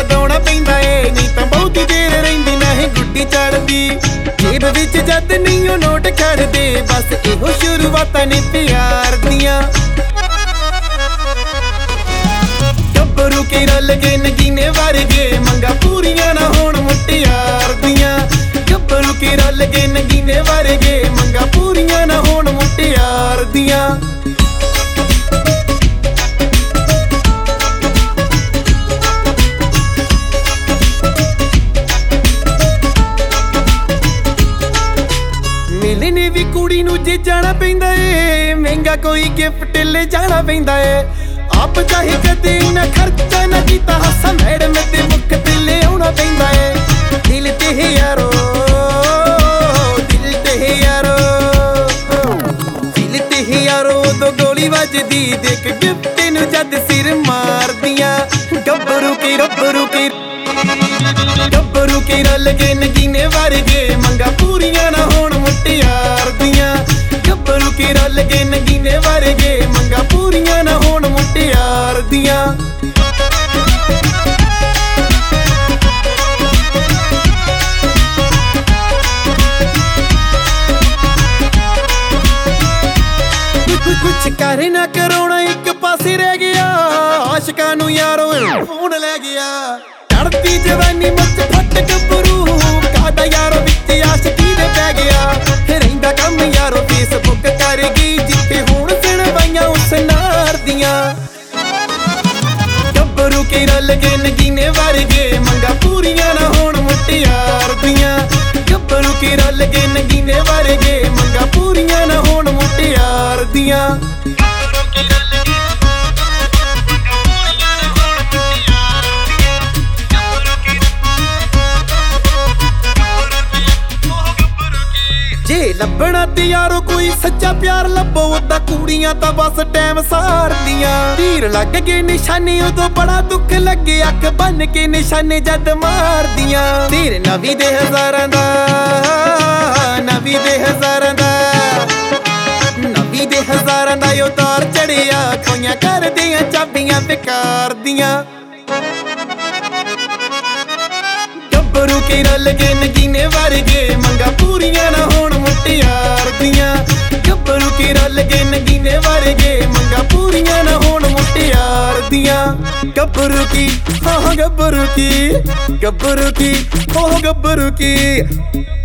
ਲਗਾਉਣਾ ਪੈਂਦਾ ਏ, ਨਹੀਂ ਤਾਂ ਬਹੁਤੀ ਦੇਰ ਰਹਿੰਦੀ ਨਹੀਂ ਗੁੱਡੀ ਚੜਦੀ। ਜੇਬ ਵਿੱਚ ਜਦ ਨਹੀਂ ਉਹ ਨੋਟ ਖੜਦੇ, ਬਸ ਇਹੋ ਸ਼ੁਰੂਆਤਾਂ ਨੇ ਪਿਆਰ ਦੀਆਂ। ਗੱਭਰੂ ਕੇ ਰਲ ਗਏ ਨਗੀਨੇ ਵਰਗੇ, ਮੰਗਾ ਪੂਰੀਆਂ ਨਾ ਹੋਣ ਮੁਟਿਆਰ ਦੀਆਂ। ਗੱਭਰੂ ਕੇ ਰਲ ਗਏ ਨਗੀਨੇ ਵਰਗੇ, ਮੰਗਾ ਪੂਰੀਆਂ ਨਾ ਹੋਣ ਮੁਟਿਆਰ ਦੀਆਂ। ਮਿਲਣੇ ਵੀ ਕੁੜੀ ਨੂੰ ਜੇ ਜਾਣਾ ਪੈਂਦਾ ਏ, ਮਹਿੰਗਾ ਕੋਈ ਗਿਫਟ ਲੈ ਜਾਣਾ ਪੈਂਦਾ ਏ। ਆਪ ਚਾਹੇ ਕਦੇ ਨਾ ਖਰਚਾ ਨਾ ਕੀਤਾ, ਹਾਸਾ ਮੈਡਮ ਤੇ ਮੁੱਖ ਤੇ ਲਿਆਉਣਾ ਪੈਂਦਾ ਏ। ਦਿਲ ਤੇ ਯਾਰੋ, ਦਿਲ ਤੇ ਯਾਰੋ, ਦਿਲ ਤੇ ਯਾਰੋ ਉਦੋਂ ਗੋਲੀ ਵੱਜਦੀ, ਦੇਖ ਗਿਫਟ ਨੂੰ ਜਦ ਸਿਰ ਮਾਰਦੀਆਂ। ਗੱਭਰੂ ਕੇ ਗੱਭਰੂ ਕੇ ਰਲ ਗਏ ਨਗੀਨੇ ਵਰਗੇ, ਮੰਗਾ ਪੂਰੀਆਂ ਨਾ ਹੋਣ ਮੁਟਿਆਰ ਦੀਆਂ। ਗੱਭਰੂ ਕੇ ਰਲ ਗਏ ਨਗੀਨੇ ਵਰਗੇ, ਮੰਗਾ ਪੂਰੀਆਂ ਨਾ ਹੋਣ ਮੁਟਿਆਰ ਦੀਆਂ। ਕੁਛ ਕਰ ਨਾ ਕਰਾਉਣਾ ਇੱਕ ਪਾਸੇ ਰਹਿ ਗਿਆ, ਆਸ਼ਕਾਂ ਨੂੰ ਯਾਰੋ ਫੋਨ ਲੈ ਗਿਆ। ਚੜ੍ਹਦੀ ਜਵਾਨੀ ਮੱਚ ਫੱਟ ਗੱਭਰੂ, ਕਾਦਾ ਯਾਰੋ ਵਿੱਚ ਆਸ਼ਕੀ ਦੇ ਪੈ ਗਿਆ। ਰਹਿੰਦਾ ਕੰਮ ਯਾਰੋ ਫੇਸਬੁੱਕ ਕਰ ਗਈ, ਜਿੱਥੇ ਹੁਣ ਸੁਣਵਾਈਆਂ ਉਸ ਨਾਰ ਦੀਆਂ। ਗੱਭਰੂ ਕੇ ਰਲ ਗਏ ਨਗੀਨੇ ਵਰਗੇ, ਮੰਗਾ ਪੂਰੀਆਂ ਨਾ ਹੋਣ ਮੁਟਿਆਰ ਦੀਆਂ। ਗੱਭਰੂ ਕੇ ਰਲ ਗਏ ਨਗੀਨੇ ਵਰਗੇ, ਮੰਗਾ ਪੂਰੀਆਂ ਨਾ ਹੋਣ ਮੁਟਿਆਰ ਦੀਆਂ। ਜੇ ਲੱਭਣਾ ਤੇ ਯਾਰੋ ਕੋਈ ਸੱਚਾ ਪਿਆਰ ਲੱਭੋ, ਉਦਾਂ ਕੁੜੀਆਂ ਤਾਂ ਬਸ ਟਾਈਮ ਸਾਰਦੀਆਂ। ਤੀਰ ਲੱਗ ਗਏ ਨਿਸ਼ਾਨੇ ਉਦੋਂ ਬੜਾ ਦੁੱਖ ਲੱਗੇ, ਅੱਖ ਬੰਨ ਕੇ ਨਿਸ਼ਾਨੇ ਜਦ ਮਾਰਦੀਆਂ। ਤੀਰ ਨਵੀਂ ਦੇ ਹਜ਼ਾਰਾਂ ਦਾ, ਨਵੀਂ ਦੇ ਹਜ਼ਾਰਾਂ ਦਾ, ਨਵੀਂ ਦੇ ਹਜ਼ਾਰਾਂ ਦਾ ਉਹ ਤਾਰ ਚੜਿਆ, ਖੋਈਆਂ ਕਰਦੀਆਂ ਚਾਬੀਆਂ ਬੇਕਾਰ ਦੀਆਂ। ਗੱਭਰੂ ਕੇ ਰਲ ਗਏ ਨਗੀਨੇ ਵਰਗੇ, ਮੰਗਾ ਪੂਰੀਆਂ ਨਾ ਹੋਣ ਮੁਟਿਆਰ ਦੀਆਂ। ਗੱਭਰੂ ਕੇ ਰਲ ਗਏ ਨਗੀਨੇ ਵਰਗੇ, ਮੰਗਾ ਪੂਰੀਆਂ ਨਾ ਹੋਣ ਮੁਟਿਆਰ ਦੀਆਂ। ਗੱਭਰੂ ਕੀ, ਹਾਂ ਗੱਭਰੂ ਕੀ, ਗੱਭਰੂ ਕੀ, ਓ ਗੱਭਰੂ ਕੀ।